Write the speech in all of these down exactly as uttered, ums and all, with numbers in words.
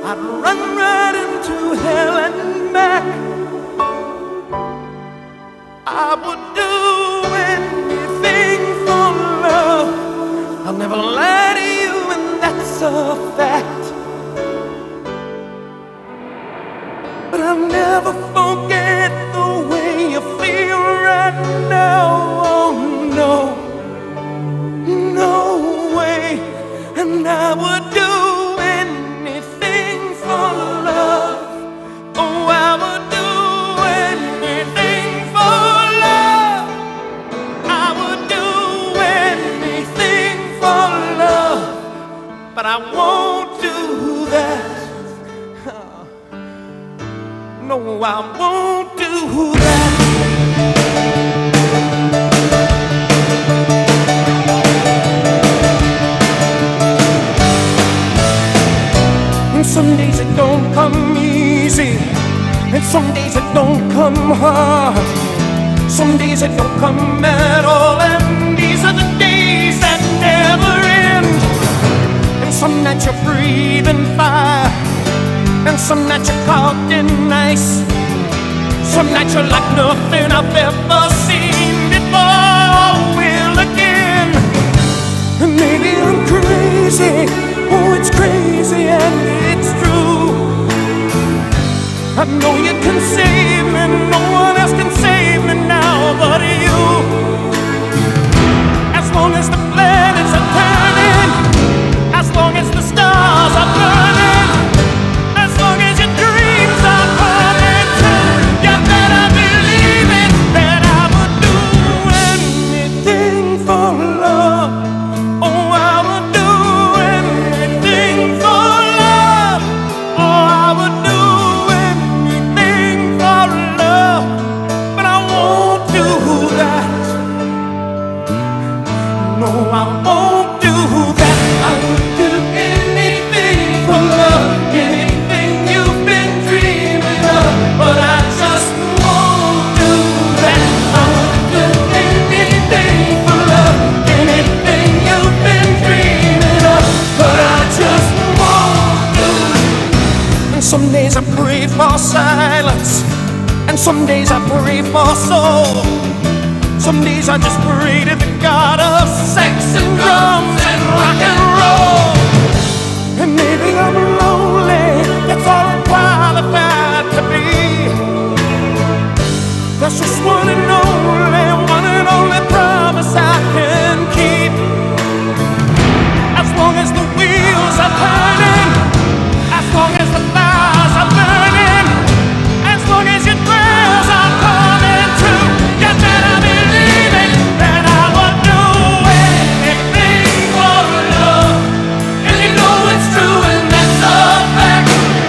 I'd run right into hell and back. I would do anything for love. I'll never lie to you, and that's a fact. But I'll never forget the way you feel right now. Oh no, no way. And I would do anything for love. Oh, I would do anything for love. I would do anything for love. But I won't do that. No, I won't do that. And some days it don't come easy, and some days it don't come hard. Some days it don't come at all, and these are the days that never end. And some nights you're breathing fire, and some nights you're caught in ice. Some nights you're like nothing I've ever seen before. Will again. And maybe I'm crazy. Oh, it's crazy and it's true. I know you can save me. No one else can save me now but you. As long as the planets are turning, as long as the stars are burning, as long as your dreams are coming true, you better believe it, that I would do anything for love. Oh, I would do anything for love. Oh, I would do anything for love. But I won't do that. No, I won't do that. I would do anything for love, anything you've been dreaming of, but I just won't do that. I would do anything for love, anything you've been dreaming of, but I just won't do it. And some days I pray for silence, and some days I pray for soul. Some days I just pray to the God of sex and drums and rock and roll. And maybe I'm lonely, that's all I'm qualified to be. That's just one and only, one and only promise I can keep. As long as the wheels are turning, as long as the fires are burning, as long as your prayers are coming true, you better believe it, that I would do anything for love. And you know it's true, and that's a fact.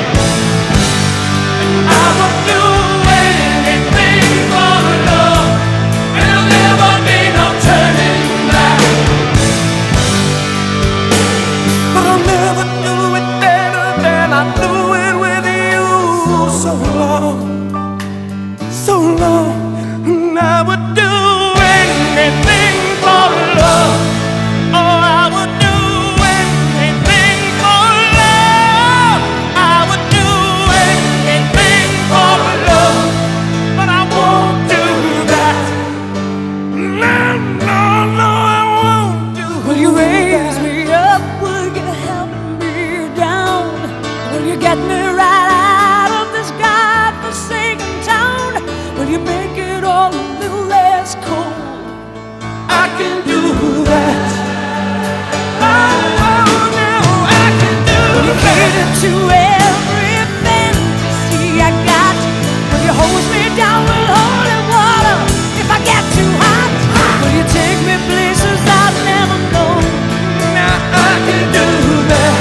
I would do anything for love, and there'll never be no turning back. But I'll never do it better than I do it with you. So long, so long, and I would do anything for love. Oh, I would do anything for love. I would do anything for love, but I won't do that. No, no, no, I won't do that. Will you raise me up? Will you help me down? Will you get me right out of this godforsaken town? Will you make it all a little less cold? I can do that. Oh, oh, no, I can do Will you that. cater to every fantasy I got? Will you hose me down with holy water if I get too hot? Will you take me places I've never known? Now I can do that.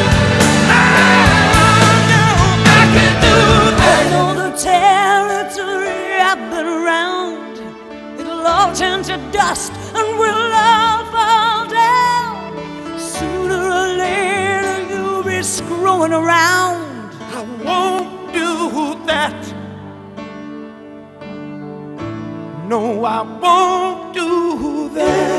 Oh, no, I can do I that. know the territory I've been around. It'll all turn to dust and we'll all fall down. Sooner or later you'll be screwing around. I won't do that. No, I won't do that.